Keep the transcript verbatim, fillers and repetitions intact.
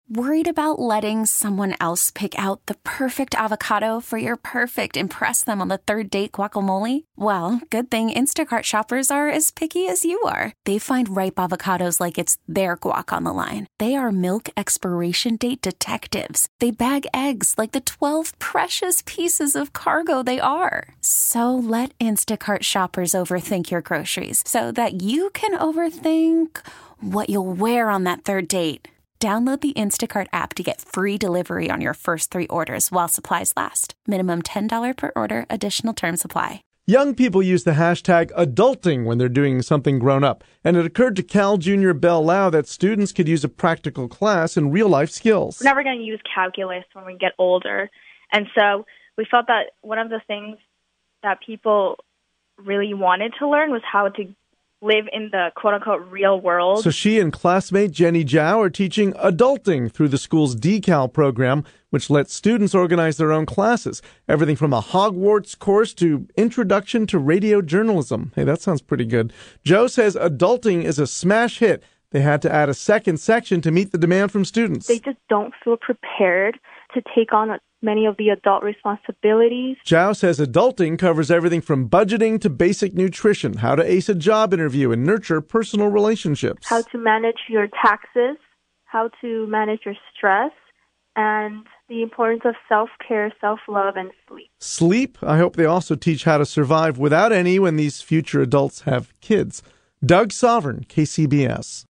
Worried about letting someone else pick out the perfect avocado for your perfect impress them on the third date guacamole? Well, good thing Instacart shoppers are as picky as you are. They find ripe avocados like it's their guac on the line. They are milk expiration date detectives. They bag eggs like the twelve precious pieces of cargo they are. So let Instacart shoppers overthink your groceries so that you can overthink what you'll wear on that third date. Download the Instacart app to get free delivery on your first three orders while supplies last. Minimum ten dollars per order. Additional terms apply. Young people use the hashtag adulting when they're doing something grown up. And it occurred to Cal Junior Bell Lau that students could use a practical class in real-life skills. We're never going to use calculus when we get older. And so we felt that one of the things that people really wanted to learn was how to live in the quote-unquote real world. So she and classmate Jenny Zhao are teaching adulting through the school's decal program, which lets students organize their own classes. Everything from a Hogwarts course to introduction to radio journalism. Hey, that sounds pretty good. Joe says adulting is a smash hit. They had to add a second section to meet the demand from students. They just don't feel prepared to take on many of the adult responsibilities. Zhao says adulting covers everything from budgeting to basic nutrition, how to ace a job interview and nurture personal relationships. How to manage your taxes, how to manage your stress, and the importance of self-care, self-love, and sleep. Sleep? I hope they also teach how to survive without any when these future adults have kids. Doug Sovereign, K C B S.